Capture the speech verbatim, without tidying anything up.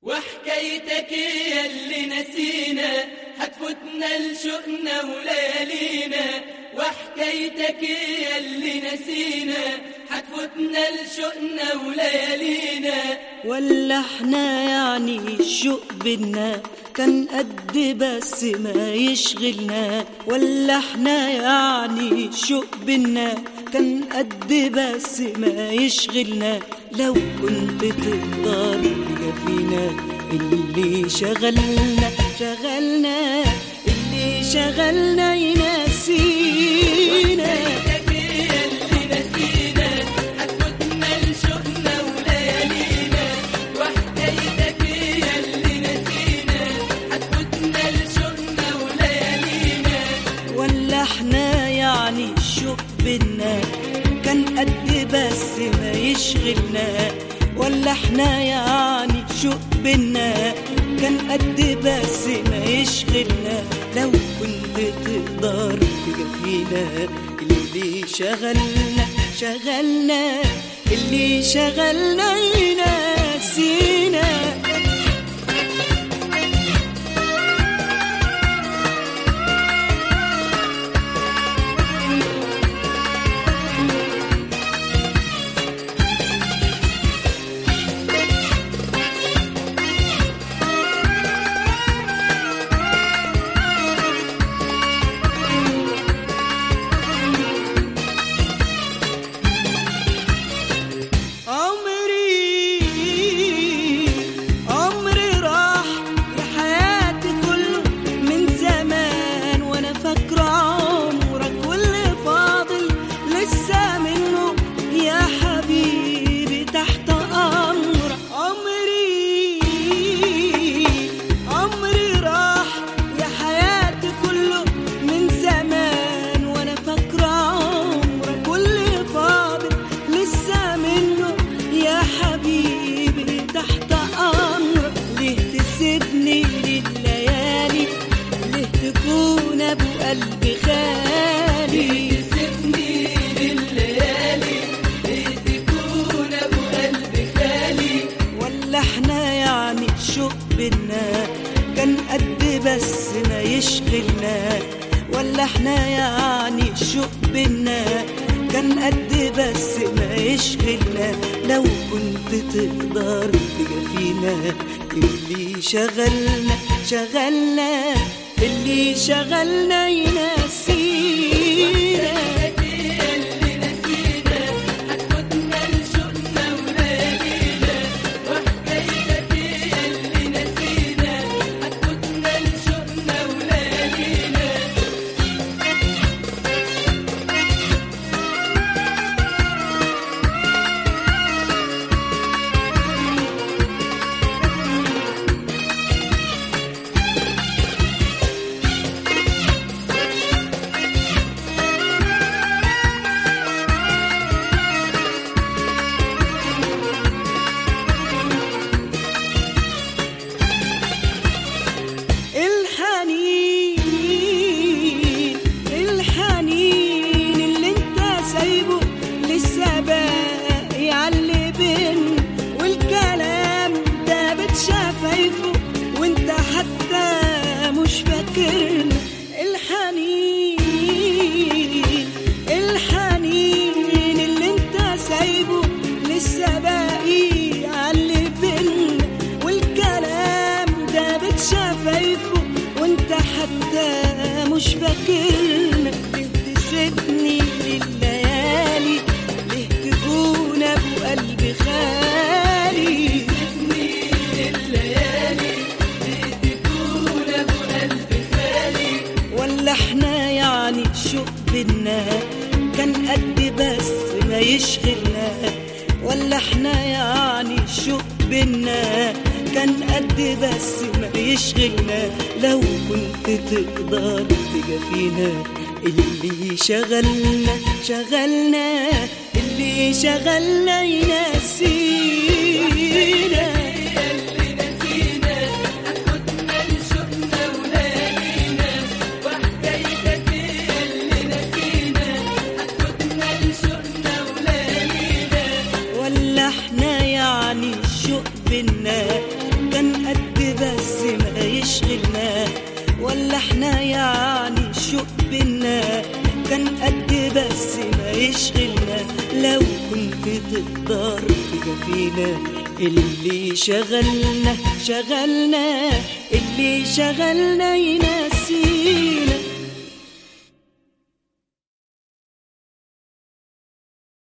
وحكايتك يا اللي نسينا هتفوتنا لشوقنا وليالينا. وحكايتك يا اللي نسينا هتفوتنا لشوقنا وليالينا. ولا احنا يعني الشوق بينا كان قد بس ما يشغلنا. ولا احنا يعني الشوق بينا كان قد بس ما يشغلنا. لو كنت تقدر فينا اللي شغلنا شغلنا اللي شغلنا ينسينا. احنا يعني الشوق بينا كان قد بس ما يشغلنا. ولا احنا يعني الشوق بينا كان قد بس ما يشغلنا. لو كنت تقدر تجافينا اللي شغلنا شغلنا اللي شغلنا ينسينا. قلبي خالي تسيبني لليالي ليه تكون ابو قلبي خالي. ولا احنا يعني الشوق بينا كان قد بس ما يشغلنا. ولا احنا يعني الشوق بينا كان قد بس ما يشغلنا. لو كنت تقدر تجافينا اللي شغلنا شغلنا اللي شغلنا ينسينا. اللي نسينا هتفوتنا لشوقنا وليالينا. وحكايتك اللي نسينا هتفوتنا لشوقنا وليالينا. وانت حتى مش فاكرنا. الحنين الحنين اللي انت سايبه لسه باقي عاللي بينا. والكلام ده بتشافايفه وانت حتى مش فاكرنا. ليه تسيبني لليالي ليه تكون ابو قلبي خالي. ولا احنا يعني الشوق بينا كان قد بس ما يشغلنا. ولا احنا يعني الشوق بينا كان قد بس ما يشغلنا. لو كنت تقدر تجافينا اللي شغلنا شغلنا اللي شغلنا ينسينا. ولا احنا يعني الشوق بينا كان الشوق بينا كان قد بس ما يشغلنا. لو كنت تقدر تكفينا اللي شغلنا شغلنا اللي شغلنا يناسينا.